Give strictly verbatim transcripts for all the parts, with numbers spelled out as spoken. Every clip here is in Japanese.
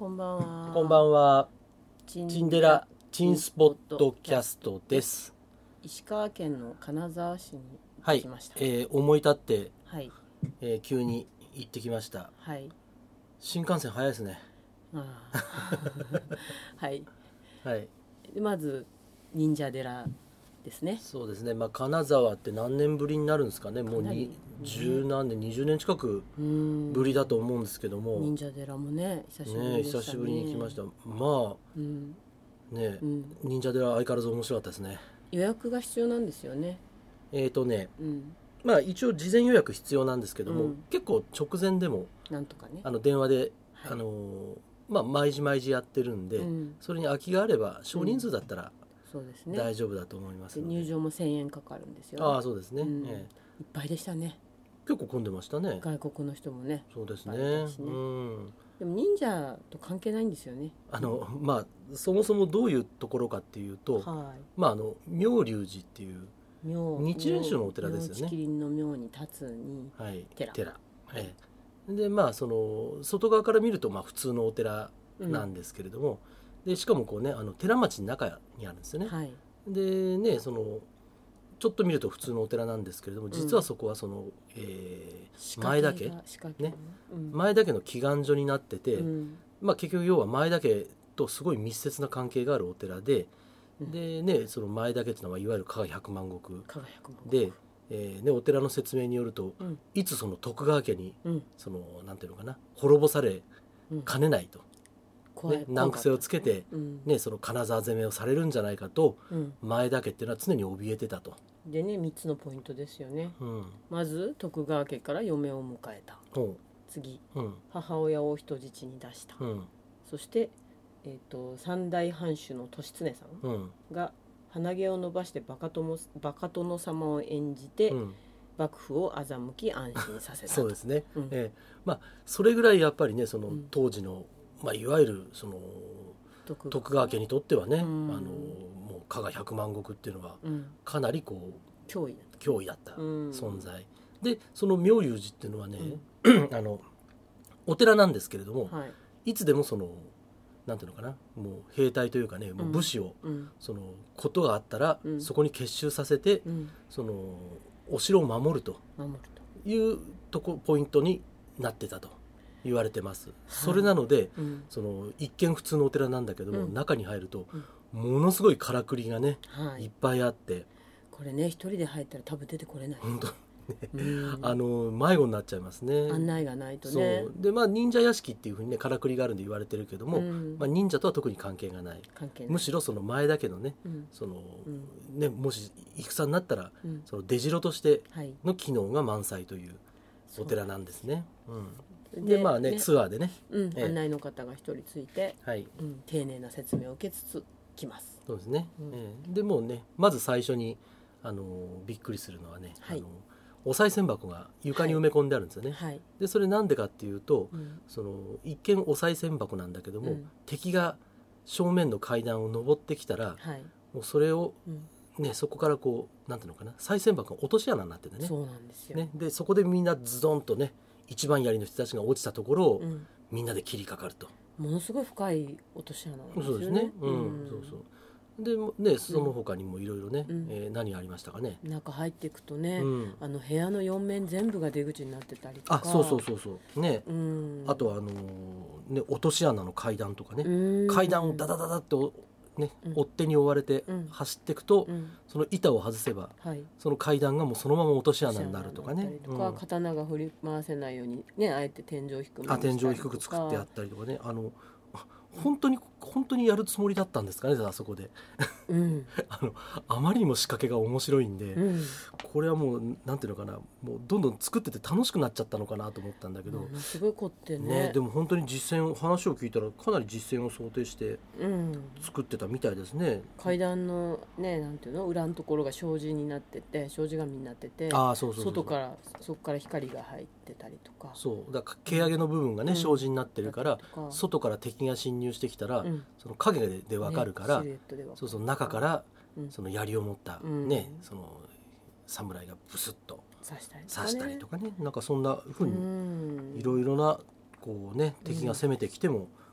こんばんは。 こんばんは。 チチンデラチンスポットキャストです。 石川県の金沢市に行はいってきました。 えー思い立って、 はい。 えー急に行ってきました。 はい。 新幹線早いですね。 あーはい。 はい。 でまず忍者寺ですね。 そうですね。まあ金沢って何年ぶりになるんですかね。もうかなりにね十何年、にじゅうねん近くうーんぶりだと思うんですけども、 忍者寺もね久しぶりねでしたね。 久しぶりに来ました。まうん。 あね、 うん。 忍者寺相変わらず面白かったですね。 予約が必要なんですよね。 えーとね、 うん。 まあ一応事前予約必要なんですけども、 うん結構直前でもなんとかね。 あの電話で、 はいあのーまあ毎時毎時やってるんで、 うんそれに空きがあれば少人数だったらそうですね。 大丈夫だと思いますので、 で入場もせんえんかかるんですよ。 ああそうですね、 うんえいっぱいでしたね。 え結構混んでましたね。 外国の人もね。 そうですねいっぱいいたしねうんでも忍者と関係ないんですよね。 あのまあそもそもどういうところかっていうと、 はまああの妙龍寺っていう、 い。妙日蓮宗のお寺ですよね妙智麒麟の妙に立つにはい、 寺。 ええでまあその外側から見るとまあ普通のお寺なんですけれども、でしかもこうねあの寺町の中にあるんですよね。 はい。 でねそのちょっと見ると普通のお寺なんですけれども、実はそこはその、えー前田家仕掛けがねうん前田家の祈願所になってて、 うんまあ、結局要は前田家とすごい密接な関係があるお寺で、 うんでねその前田家っていうのはいわゆる加賀百万石輝くもで、えーね、お寺の説明によると、 うんいつその徳川家にうんそのなんていうのかな滅ぼされうんかねないと、 怖いね、難癖をつけて、 うんね、その金沢攻めをされるんじゃないかとうん前田家っていうのは常に怯えてたと。 でねみっつのポイントですよね。 うんまず徳川家から嫁を迎えた。 ほ次ううん母親を人質に出した。 うんそしてえっと三代藩主の利常さんうんが鼻毛を伸ばしてバカ殿バカ殿様を演じて、 うん幕府を欺き安心させたと。 そうですね、 うんええまあそれぐらいやっぱりねそのうん当時の、まあ、いわゆるその徳徳川家にとってはね、 うんあのもう加賀百万石っていうのはうんかなりこう脅威だ脅威だったうん存在、でその妙龍寺っていうのはね、あのお寺なんですけれども、 はいいつでもそのなんていうのかなもう兵隊というかねもう武士を、 うんそのことがあったら、 うんそこに結集させて、 うんそのお城を守ると守るというとこポイントになってたと言われてます、それなのでうんその一見普通のお寺なんだけども、 うん中に入るとものすごいからくりがね、、 はいいっぱいあって、 これね一人で入ったら多分出てこれない。 本当うんあの迷子になっちゃいますね。 案内がないとそね。 うでまあ忍者屋敷っていうふうにねからくりがあるんで言われてるけども、 うんまあ、忍者とは特に関係がない、 関係ない。 むしろその前だけのねうんその、 うんねもし戦になったらうんその出城としてはい。 の機能が満載というお寺なんですね。うん、 ででまあねねツアーでね、 うんええ案内の方が一人ついて、 はいうん丁寧な説明を受けつつ来ます。 そうですね、 うんええでもうねまず最初にあのびっくりするのはね、 はいあのお賽銭箱が床に埋め込んであるんですよね、 はい。 でそれなんでかっていうと、 うんその一見お賽銭箱なんだけども、 うん敵が正面の階段を登ってきたらはい。 もうそれを、 うんね、そこからこうなんていうのかな賽銭箱が落とし穴になっててねそうなんですよ。 ねでそこでみんなズドンとね一番槍の人たちが落ちたところを、 うんみんなで切りかかると。 ものすごい深い落とし穴なんですよね。 そうですね、うんそうそうでねその他にもいろいろね、 うんえー何ありましたかね、 中入っていくとね、 うんあの部屋のよん面全部が出口になってたりとか。 あそうそうそうそうね、 うん。 あとはあのーね落とし穴の階段とかね、 うん階段をダダダダっておね、 うん追っ手に追われてうん走っていくと、 うんその板を外せばはい。 その階段がもうそのまま落とし穴になるとかね落とし穴になったりとかうん刀が振り回せないようにねあえて天井低くあ天井低く作ってあったりとかねあのあ本当に本当にやるつもりだったんですかねあそこでうんあのあまりにも仕掛けが面白いんで、 うんこれはもうなんていうのかなもうどんどん作ってて楽しくなっちゃったのかなと思ったんだけど、 ものすごい凝ってねねでも本当に実践話を聞いたらかなり実践を想定してうん、 作ってたみたいですね。 階段のねなんていうの裏のところが障子になってて障子紙になっててああそうそうそうそう外からそこから光が入ってたりとかそうだから毛上げの部分がね、 うん障子になってるからだったりとか外から敵が侵入してきたら、 うんその影でで分かるから、 ねシルエットで分かるそうそう中からうんその槍を持った、 うんねその侍がブスッと刺したりとかね刺したりとかねなんかそんな風うにんいろいろなこうね敵が攻めてきても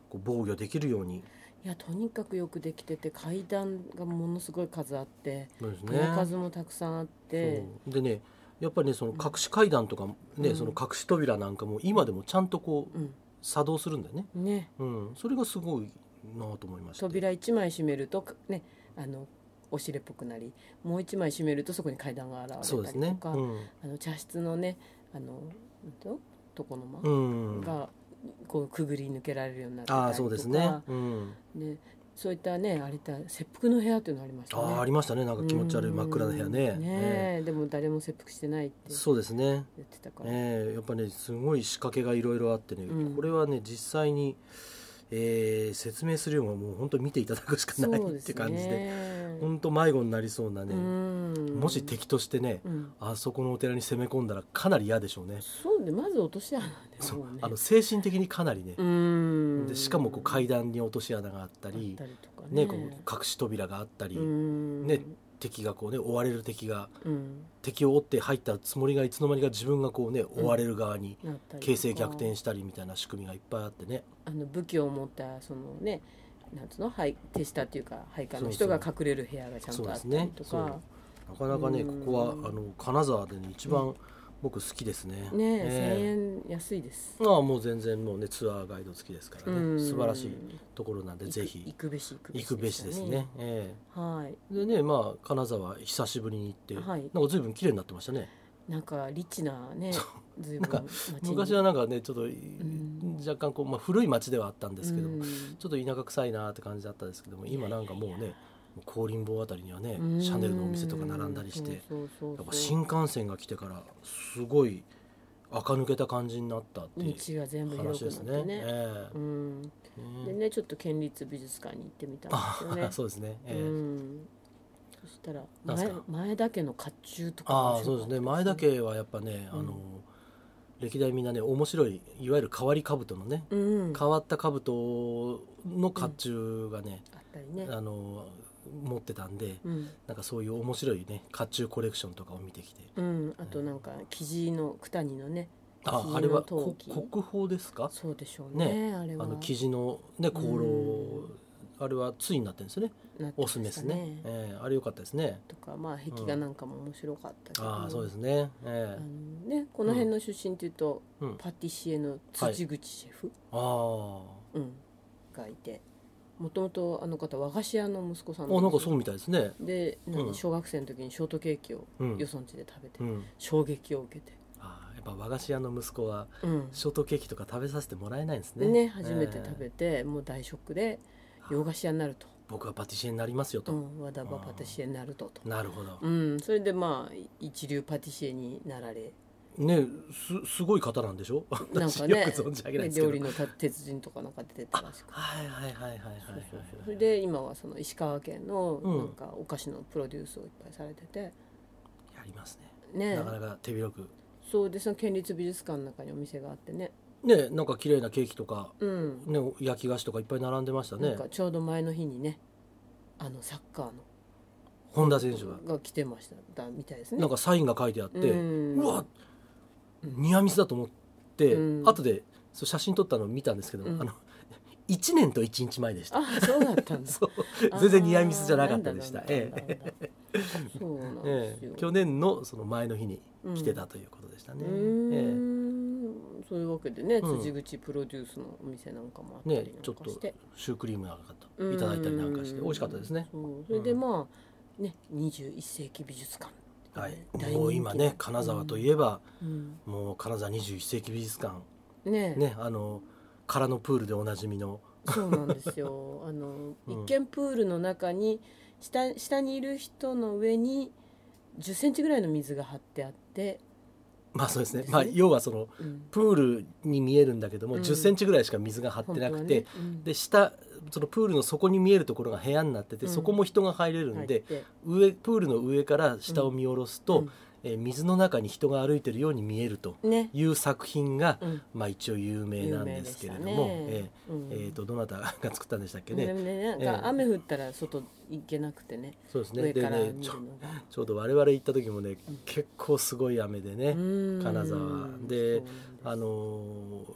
こう防御できるように。 いやとにかくよくできてて、階段がものすごい数あって、 そうです戸ね。 の数もたくさんあってそうでね、やっぱりねその隠し階段とかね、 うんその隠し扉なんかも今でもちゃんとこううん作動するんだよね。 ね、 うん、それがすごいなと思いました。 扉いちまい閉めるとね、あの押し入れっぽくなり、もういちまい閉めるとそこに階段が現そうですね。 れたりとか、 うんあの茶室のね、あのなんと床の間うん、 がこうくぐり抜けられるようになってたりとか、 ああそうですね。うんね、そういったね、あれだ切腹の部屋っていうのがありましたね。 ああありましたね。なんか気持ち悪い真っ暗な部屋ね。 うんねええ、でも誰も切腹してないってえそうですね。 言ってたから、 ええやっぱねすごい仕掛けがいろいろあってね、 うんこれはね実際に、えー説明するよりももう本当に見ていただくしかないっそうですて感じで、 ね。 本当迷子になりそうなね、 うんもし敵としてね、 うんあそこのお寺に攻め込んだらかなり嫌でしょうね。 そうで、まず落とし穴でそうもうね、 あの精神的にかなりね、 うんでしかもこう階段に落とし穴があったありったりとかね、 ね、こう隠し扉があったり、 うんね、敵がこうね追われる敵がうん敵を追って入ったつもりがいつの間にか自分がこうね追われる側になったりとか形勢逆転したりみたいな仕組みがいっぱいあってね。 あの武器を持ったそのね、なんつうの、はい手下っていうか配下の人が隠れる部屋がちゃんとあったりとそうか、 なかなかねうんここはあの金沢で、ね、一番僕好きですね。 ねえ、 えせんえん安いです。 ああもう全然もうねツアーガイド付きですからうんね、素晴らしいところなんでぜひ行くべし行くべしですね。えはい。 えでねまあ金沢久しぶりに行って、 はいなんか随分綺麗になってましたね。 なんかリッチなね、ずいぶんなんか街に昔はなんかねちょっとん若干こう、まあ、古い町ではあったんですけども、 うんちょっと田舎臭いなって感じだったんですけども、今なんかもうね香林坊あたりにはねうんシャネルのお店とか並んだりして、 そうそうそうやっぱ新幹線が来てからすごい垢抜けた感じになったっていう道が全部広く話ですね。 なってね。 ええうん、 ねでね、ちょっと県立美術館に行ってみたんですよねあ。そうですね。ええうん、そしたら前なんすか前田家の甲冑とかああ面白かったそうですね。前田家はやっぱね、 うんあの歴代みんなね面白いいわゆる変わり兜のね、 うん、 変わった兜の甲冑がね、 あったりね。 あの持ってたんで、 うんなんかそういう面白いね甲冑コレクションとかを見てきて、 うん、あとなんか生地の九谷のね、 あ生地のあれは陶器こ国宝ですか。 そうでしょうね、あれはあの生地のね香炉、 うんあれは対になってるんですよね。 なってまオスメしたねスね、えーあれ良かったですね。 とか、まあ壁画なんかも面白かったけど、 ああそうですね。えあのね、この辺の出身っていうと、 えうん、 パティシエの辻口シェフ、 あうん、がいて、もともとあの方和菓子屋の息子さんあ、あなんかですよそうみたいですね。 で、何うん小学生の時にショートケーキをうん、 よそんちで食べて、 うん、 衝撃を受けて、 ああやっぱ和菓子屋の息子はうんショートケーキとか食べさせてもらえないんですね。 でね、初めて食ええべて、もう大ショックで洋菓子屋になると、 僕はパティシエになりますよと。 うん、和田場パティシエになるとと、 なるほど。 うん、それでまあ一流パティシエになられ、 ねすすごい方なんでしょ。 なん私かねよく存じ上げないですけど。 料理の鉄人とかなんか出てたらしくて、 はいはいはいはいはいはいそうそうそうそれで今はその石川県のうんなんかお菓子のプロデュースをいっぱいされてて、 やりますね。 ねなかなか手広く。 そうで、その県立美術館の中にお店があってね、 ねなんか綺麗なケーキとか、 うん、 ね、焼き菓子とかいっぱい並んでましたねなん。かちょうど前の日にね、あのサッカーの本田選手がが来てましただみたいですね。 なんかサインが書いてあって、 ううんわうんニアミスだと思って、 うん後でそう写真撮ったのを見たんですけど、 うんあのいちねんといちにちまえでした。 あ、そうだったんだ。 そう全然ニアミスじゃなかったでした。 あーなんだえなんだなんだそうなんえですよ。 ええ去年のその前の日に来てたということでしたね。 うーえん、そういうわけでね、 うん辻口プロデュースのお店なんかもあったりねなんちょっとかして、 シュークリームなんかいただいたりなんかして美味しかったですね。 そうそれでまあね、にじゅういっ世紀美術館、 はい、 大人気もう今ね金沢といえば、 うんもう金沢にじゅういっ世紀美術館ねねあの空のプールでおなじみのそうなんですよ。あの、 うん一見プールの中に下下にいる人の上にじゅっセンチぐらいの水が張ってあって、 まあそうですねですねまあ要はそのうん、 プールに見えるんだけども、 うんじゅっセンチぐらいしか水が張ってなくて、 本当はね、うんで下そのプールの底に見えるところが部屋になってて、 うんそこも人が入れるんで、 入って上プールの上から下を見下ろすと、 うんえー水の中に人が歩いてるように見えるとね、 いう作品が、 うん、 まあ一応有名なんですけれども、 有名でえしたねうんーえーとどなたが作ったんでしたっけね、 でもね、なんか雨降ったら外行けなくてね、 そうですね上からでねちょ見るのが、 ちょうど我々行った時もね、 うん結構すごい雨でね、 うん金沢でそうなんですあのー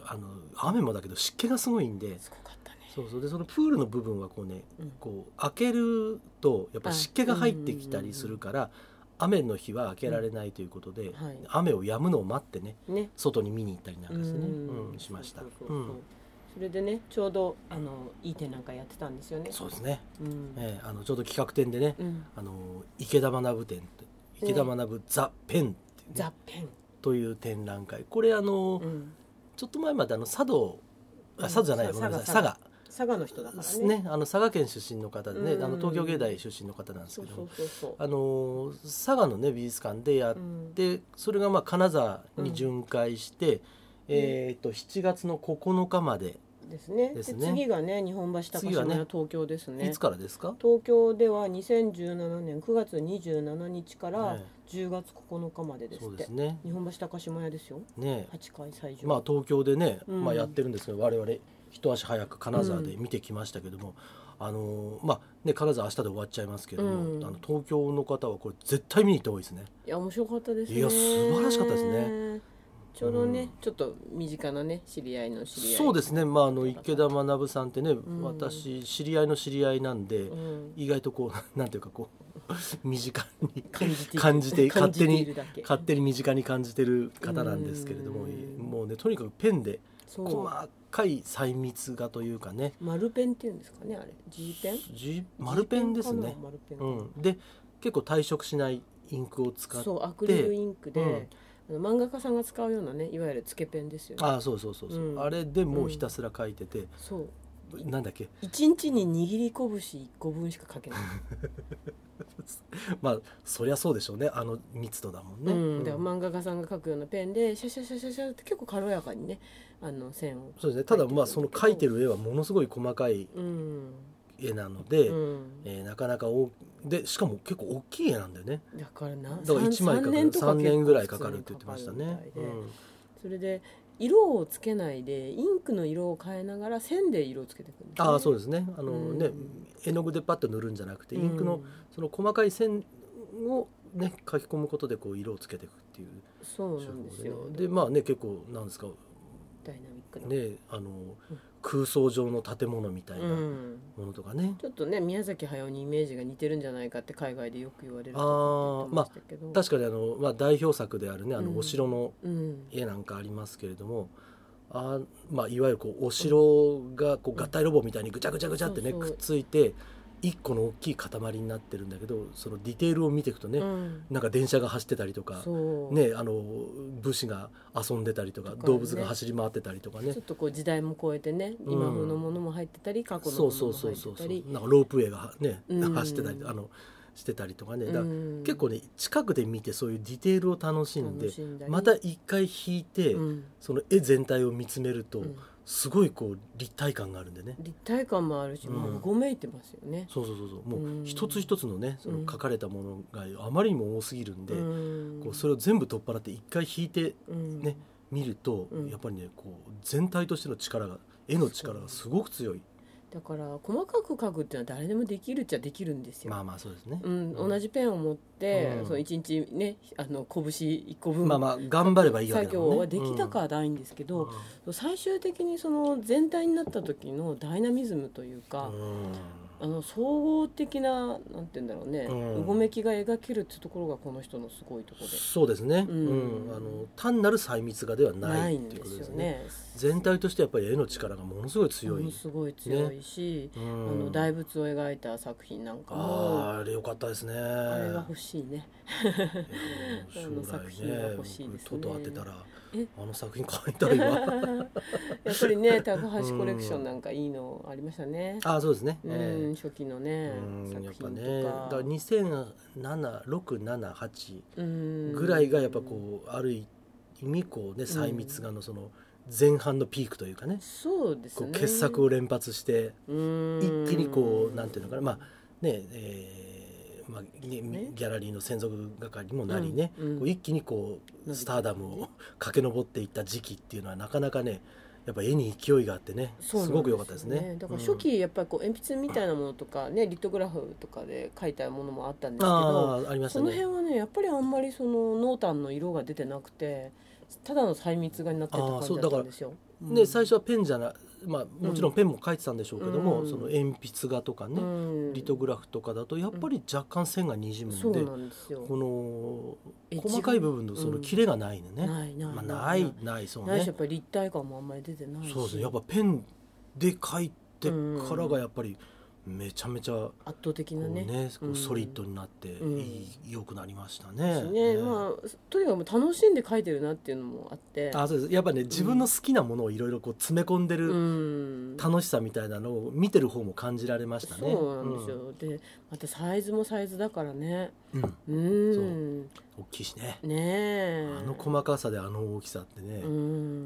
あの雨もだけど湿気がすごいんで、 すごかったね。 そうそうでそのプールの部分はこうね、 うん、 こう開けるとやっぱり湿気が入ってきたりするから、雨の日は開けられないということで、 うん、はい、 雨を止むのを待ってね、 ね、 外に見に行ったりなんかですね、 ううんん、しました。 そうそうそうそう、うん、それでねちょうどあのいい展覧会やってたんですよね。 そうですね、 うん、 えー、あのちょうど企画展でね、 うん、 あの池田学展池田学ザ・ペンっていう、ね、 ザ・ペンという展覧会、これあの、うん、ちょっと前まであの佐渡、あ佐渡じゃないよ、ごめんなさい、佐賀佐賀の人だからね、 ね、あの佐賀県出身の方でね、あの東京芸大出身の方なんですけど、あの佐賀のね美術館でやって、うん、それがまあ金沢に巡回して、うん、えー、としちがつのここのかまでですね。で次がね日本橋高島屋、東京ですね。 いつからですか？ 東京ではにせんじゅうななねんくがつにじゅうしちにちからじゅうがつここのかまでですって。そうですね。日本橋高島屋ですよ。ね。はちかい最上。 まあ東京でね、うん、まあやってるんですけど、我々一足早く金沢で見てきましたけども、うん、あのまあね金沢明日で終わっちゃいますけども、うん、あの東京の方はこれ絶対見に行った方がいいですね。 いや面白かったですね。 いや素晴らしかったですね。 ちょうどね、うん、ちょっと身近なね知り合いの知り合いそうですね、まあ、あの池田学さんってね、うん、私知り合いの知り合いなんで、うん、意外とこうなんていうかこう身近に感じて勝手に勝手に身近に感じてる方なんですけれども、もうねとにかくペンで細かい細密画というかね、 丸ペンっていうんですかね、あれ G ペン G 丸ペンですね。うん、で結構退色しないインクを使って、 そうアクリルインクで、うん、漫画家さんが使うようなねいわゆるつけペンですよね。 ああそうそうそうそう、うん、あれでもうひたすら書いてて、うん、 そうなんだっけいちにちに握り拳いっこぶんしか書けないまあそりゃそうでしょうね、あの密度だもんね、 うん、だから漫画家さんが書くようなペンでシャシャシャシャシャって結構軽やかにねあの線をそうですね。ただまあその描いてる絵はものすごい細かい絵なので、うんえー、なかなかおでしかも結構大きい絵なんだよね。 だからなだからいちまいかかるさんねんぐらいかかるって言ってましたね、うん、 それで色をつけないでインクの色を変えながら線で色をつけていくんですね。 ああそうですね、あの、うん、ね絵の具でパッと塗るんじゃなくて、インクのその細かい線をね書き込むことでこう色をつけていくっていう、 そうなんですよ。 でまあね結構なんですかダイナミックなねあの、うん、空想上の建物みたいなものとかね、うん、 ちょっとね宮崎駿にイメージが似てるんじゃないかって海外でよく言われるとかって言ってましたけど、まあ、確かにあの、まあ、代表作であるねあのお城の絵なんかありますけれども、うん、あまあ、いわゆるこうお城がこう合体ロボみたいにぐちゃぐちゃぐちゃってね、うん、くっついて一個の大きい塊になってるんだけど、そのディテールを見ていくとね、うん、なんか電車が走ってたりとか、ね、あの武士が遊んでたりとか、とかね、動物が走り回ってたりとかね、 ちょっとこう時代も超えてね、うん、今風のものも入ってたり過去のものも入ってたり、 なんかロープウェイがね、うん、走ってたりあのしてたりとかね、だから結構ね近くで見てそういうディテールを楽しんでまた一回引いて、うん、その絵全体を見つめると、うんすごいこう立体感があるんでね、 立体感もあるし、うん、もうごめいてますよね。 そうそうそうそう、もう一つ一つのねその描かれたものがあまりにも多すぎるんで、うん、こうそれを全部取っ払って一回引いてね、うん、見ると、うん、やっぱりねこう全体としての力が絵の力がすごく強い。 だから細かく描くっていうのは誰でもできるっちゃできるんですよ。 まあまあそうですね、 うんうん、同じペンを持って、うん、そのいちにちねあの拳いっこぶんまあまあ頑張ればいいわけだもんね。 作業はできたかはないんですけど、うん、最終的にその全体になった時のダイナミズムというか、うん、あの総合的ななんて言うんだろうね、うん、うごめきが描けるっていうところがこの人のすごいところで。 そうですね、うんうん、あの単なる細密画ではないっていうことですね。全体としてやっぱり絵の力がものすごい強い、 ものすごい強いし、ね、うん、あの大仏を描いた作品なんかもあ, あれ良かったですね。 あれが欲しいねあの作品が欲しいですね。トト当てたらあの作品買いたいわやっぱりね高橋コレクションなんかいいのありましたね。 あそうですね、 うんえー、初期のね作品とか、 ね、だからにせんなな、ろく、なな、はちぐらいがやっぱこうある意味こうね細密画のその前半のピークというかね、 そうですね、 こう傑作を連発して一気にこうなんていうのかな、まあねえーまあ、ギャラリーの専属係にもなりね、うんうん、こう一気にこうスターダムを駆け上っていった時期っていうのはなかなかねやっぱ絵に勢いがあってね、すごく良かったですね。 だから初期やっぱりこう鉛筆みたいなものとかね、リトグラフとかで描いたものもあったんですけど、 あありましたね、 その辺はねやっぱりあんまりその濃淡の色が出てなくてただの細密画になってた感じだったんですよ。 ね、最初はペンじゃなまあ、もちろんペンも書いてたんでしょうけども、うん、その鉛筆画とかね、うん、リトグラフとかだとやっぱり若干線がにじむんで、うん、そうなんですよ。この細かい部分のその切れがないのね、うん、ないない、まあ、ないないそうね。 ないしやっぱり立体感もあんまり出てないし、 そうですね、やっぱペンで書いてからがやっぱりめちゃめちゃ圧倒的なね、 ね、こうソリッドになっていい、良くなりましたね。 ね、まあとにかく楽しんで描いてるなっていうのもあって、 あ、そうです。やっぱね、自分の好きなものをいろいろこう詰め込んでる楽しさみたいなのを見てる方も感じられましたね。 そうなんですよ。うん、でまたサイズもサイズだからね。 うん。うん、そう大きいしね。ね、あの細かさであの大きさってね、うん、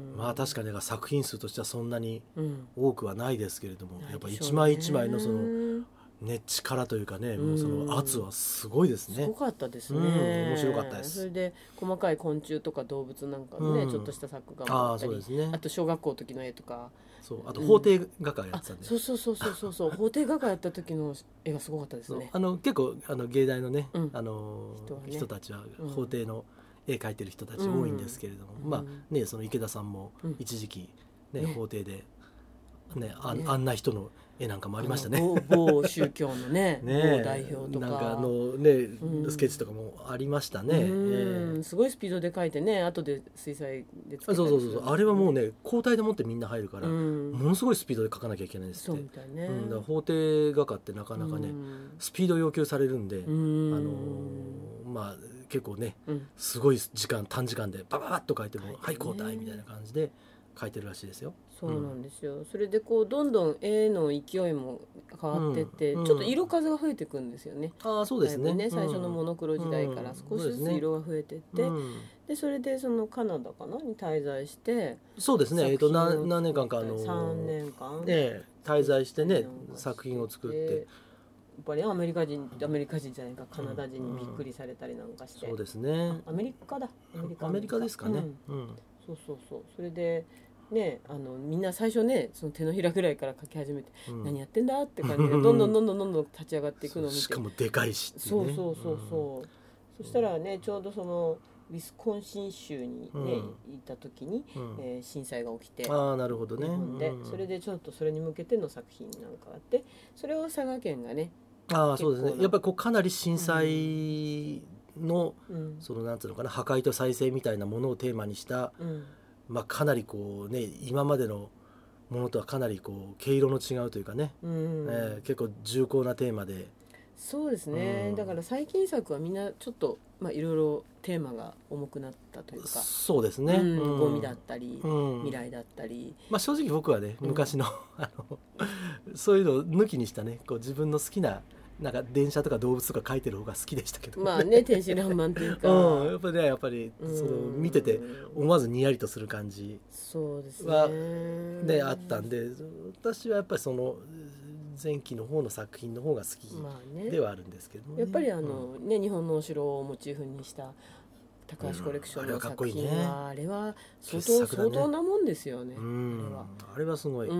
まあ確かに作品数としてはそんなに多くはないですけれども、うん、やっぱ一枚一枚のそのね、力というかね、うん、もうその圧はすごいですね。 すごかったですね、うん、 面白かったです。 それで細かい昆虫とか動物なんかのね、うん、ちょっとした作画もあったり、 あ、そうですね、あと小学校の時の絵とか、 そうあと法廷画家やってたんで、 うん、そうそうそうそうそう法廷画家やった時の絵がすごかったですね。 あの結構あの芸大のね、うん、あの人, ね、人たちは法廷の絵描いてる人たち多いんですけれども、うん、まあね、その池田さんも一時期ね、ね、法廷で、ね、あ, ね、あんな人の絵なんかもありましたね。 某宗教のねね、某代表とかなんかあのね、うん、スケッチとかもありましたね。うん、えー、すごいスピードで描いてね、後で水彩でつけたりする、ね、 そうそうそうそう、あれはもうね交代でもってみんな入るから、うん、ものすごいスピードで描かなきゃいけないですって。そうみたいね、うん、だから法廷画家ってなかなかね、うん、スピード要求されるんで、うん、あのー、まあ結構ね、うん、すごい時間短時間でバババッと描いても、はい、交代みたいな感じで描いてるらしいですよ。 そうなんですよ、うん、それでこうどんどん絵の勢いも変わってって、うん、ちょっと色数が増えていくんですよね。 あ、そうですね、 ね、最初のモノクロ時代から少しずつ色が増えていって、うん、でそれでそのカナダかなに滞在して、 そうですね、えー、と 何, 何年間かあのさんねんかん、 ね、滞在してね作品を作って、 やっぱりアメリカ人アメリカ人じゃないかカナダ人にびっくりされたりなんかして、 うんうん、そうですね、 アメリカだアメリカアメリカですかね、 うんうん、そうそうそう、それでね、あのみんな最初ねその手のひらぐらいから描き始めて、うん、何やってんだって感じでどんどんどんどんどんどん立ち上がっていくのを見て、 しかもでかいしっていうね、そうそうそうそう、うん、そしたらねちょうどそのウィスコンシン州にね、うん、いた時に、うん、えー、震災が起きて、 あ、なるほどね、 日本で、うん、それでちょっとそれに向けての作品なんかがあって、それを佐賀県がね、 あ、そうですね、やっぱりこうかなり震災の、うん、そのなんつうのかな、破壊と再生みたいなものをテーマにした、うん、まあ、かなりこうね今までのものとはかなりこう毛色の違うというかね、うん、えー、結構重厚なテーマで、 そうですね、うん、だから最近作はみんなちょっとまあいろいろテーマが重くなったというか、 そうですね、 うん、ゴミだったり、うん、未来だったり、 まあ、正直僕はね昔の、うん、あのそういうのを抜きにしたねこう自分の好きななんか電車とか動物とか描いてる方が好きでしたけど、ね、 まあね、天真爛漫というか、 うん、やっぱりねやっぱりその見てて思わずにやりとする感じはねあったんで、私はやっぱりその前期の方の作品の方が好きではあるんですけど、ね、 まあね、やっぱりあの、うん、ね、日本のお城をモチーフにした高橋コレクションの作品は、あれは相当、相当なもんですよね。あれはあれはすごい、 うん、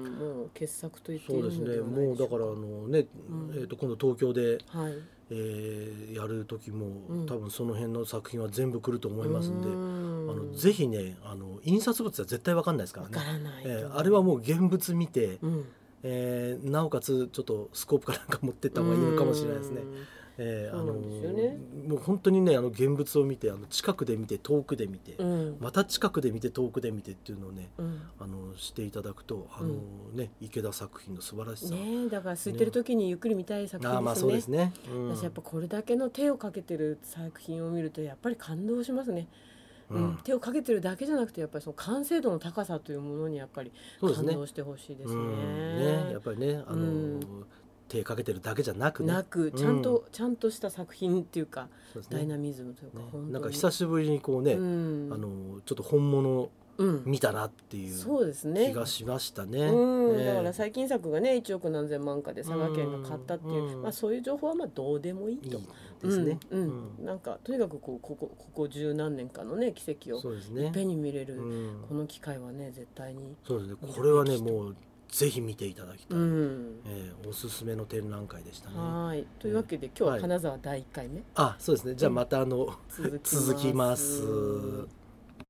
もう傑作と言っていいのではないでしょうか。 そうですね、もうだからあのね、えーと今度東京で、はい、えー、やる時も、うん、多分その辺の作品は全部来ると思いますんで、んあのぜひねあの印刷物は絶対分かんないですからね。 分からない、 えー、あれはもう現物見て、うん、えー、なおかつちょっとスコープかなんか持ってった方がいいのかもしれないですね。えー、あのー、もう本当にねあの現物を見てあの近くで見て遠くで見て、うん、また近くで見て遠くで見てっていうのをね、うん、あのしていただくとあのー、ね、池田作品の素晴らしさ、 ね、だから空いてる時にゆっくり見たい作品ですね。あ、まあそうですね、うん、私やっぱこれだけの手をかけてる作品を見るとやっぱり感動しますね。うん、手をかけてるだけじゃなくてやっぱりその完成度の高さというものにやっぱり感動してほしいですね。 ね、やっぱりね、あのーうん、手かけてるだけじゃなくね、 なくちゃんと、うん、ちゃんとした作品っていうか、ね、ダイナミズムというか、ね、本当になんか久しぶりにこうね、うん、あのちょっと本物見たなっていう気がしましたね。 うん、ね、だから最近作がねいちおく何千万かで佐賀県が買ったっていう、うん、まあ、そういう情報はまあどうでもいいと。いいですね、うんうんうん、なんかとにかくこうここここ十何年間のね奇跡をいっぺんに見れる、ね、うん、この機会はね絶対にそうですね、これはねもうぜひ見ていただきたい、うん、えー、おすすめの展覧会でしたね。 はいというわけで、今日は金沢だいいっかいめ、はい、 あ、そうですね、じゃあまたあの、うん、続きます。 続きます。